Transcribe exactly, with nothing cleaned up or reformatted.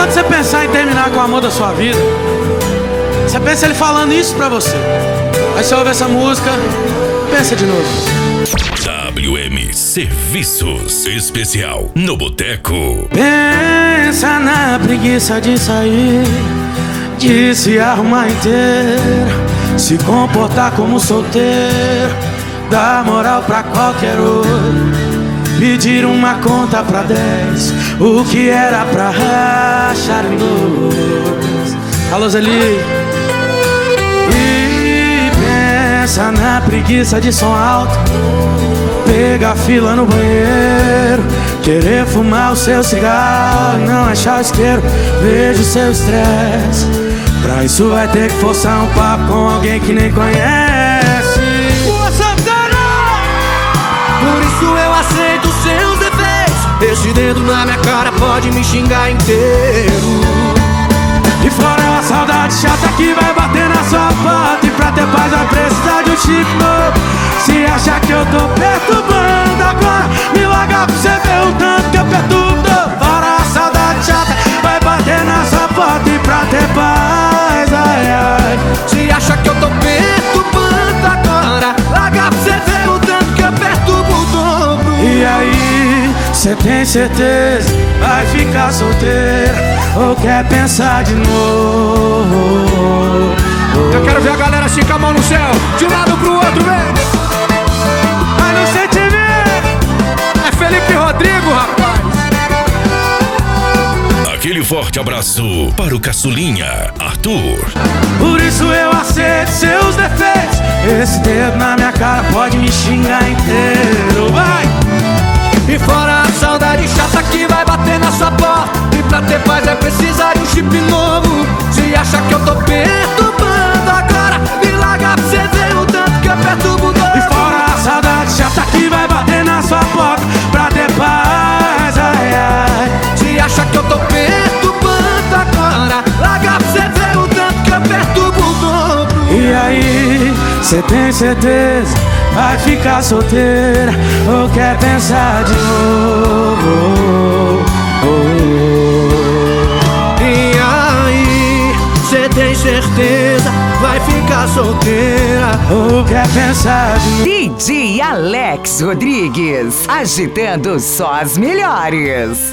Quando você pensar em terminar com o amor da sua vida, você pensa ele falando isso pra você. Aí você ouve essa música, pensa de novo. W M Serviços Especial no Boteco. Pensa na preguiça de sair, de se arrumar inteiro, se comportar como solteiro, dar moral pra qualquer outro, pedir uma conta pra dez, o que era pra rachar em dois. Alô, Zeli. E pensa na preguiça de som alto, pegar fila no banheiro, querer fumar o seu cigarro, não achar o isqueiro, vejo o seu estresse. Pra isso vai ter que forçar um papo com alguém que nem conhece. Boa, Santana! Por isso eu aceito seus defeitos. Esse dedo na minha cara pode me xingar inteiro. E fora a saudade chata que vai bater na sua porta, e pra ter paz vai precisar de um chip novo. Se achar que eu tô perturbando agora, me larga pra você ver o tanto que eu perturbo. Fora a saudade chata vai bater na sua porta, e pra ter paz, ai, ai. Se acha que eu tô perturbando agora, larga pra você ver o tanto que eu perturbo o dobro. E aí, cê tem certeza, vai ficar solteira ou quer pensar de novo? Eu quero ver a galera assim com a mão no céu, de um lado pro outro, vem. Vai no sentimento. É Felipe Rodrigo, rapaz. Aquele forte abraço para o caçulinha, Arthur. Por isso eu aceito seus defeitos. Esse dedo na minha cara pode me xingar inteiro. Vai! E fora a saudade chata que vai bater na sua porta, e pra ter paz vai precisar de um chip novo. Se acha que eu tô perturbando agora, me larga pra você ver o tanto que eu perturbo o dobro. E fora a saudade chata que vai bater na sua porta, pra ter paz, ai, ai. Se acha que eu tô perturbando agora, larga pra você ver o tanto que eu perturbo o dobro. E aí, cê tem certeza, vai ficar solteira ou quer pensar de novo? E aí, cê tem certeza, vai ficar solteira ou quer pensar de novo? D J Alex Rodrigues, agitando só as melhores.